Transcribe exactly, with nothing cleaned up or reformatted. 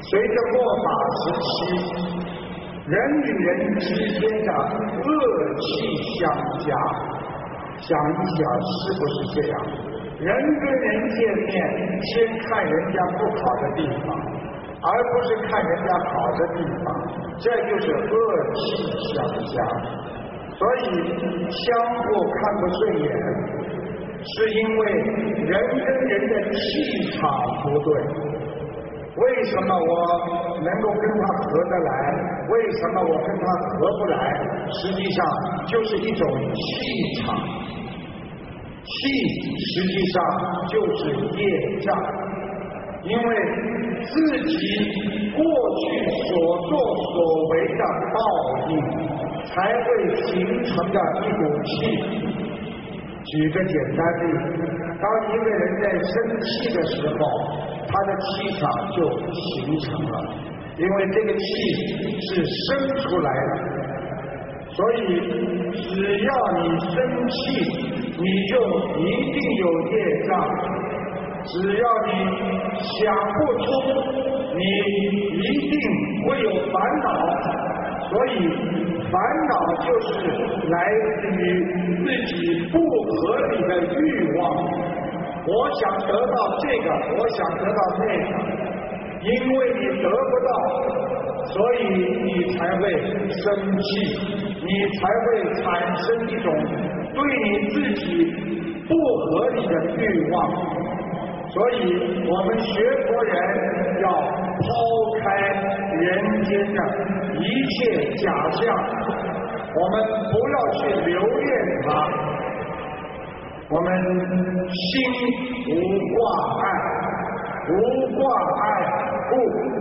随着末法时期，人与人之间的恶气相加，想一想是不是这样？人跟人见面，先看人家不好的地方，而不是看人家好的地方，这就是恶气相加。所以相互看不顺眼，是因为人跟人的气场不对。为什么我能够跟他合得来？为什么我跟他合不来？实际上就是一种气场。气实际上就是业障，因为自己过去所作所为的报应，才会形成的一股气。举个简单例子，当一个人在生气的时候，他的气场就形成了，因为这个气是生出来的。所以只要你生气，你就一定有业障。只要你想不出，你一定会有烦恼。所以烦恼就是来自于自己不合理的欲望。我想得到这个，我想得到那个，因为你得不到，所以你才会生气，你才会产生一种对你自己不合理的欲望。所以我们学佛人要抛开人间的一切假象，我们不要去留恋它，我们心无挂碍，无挂碍故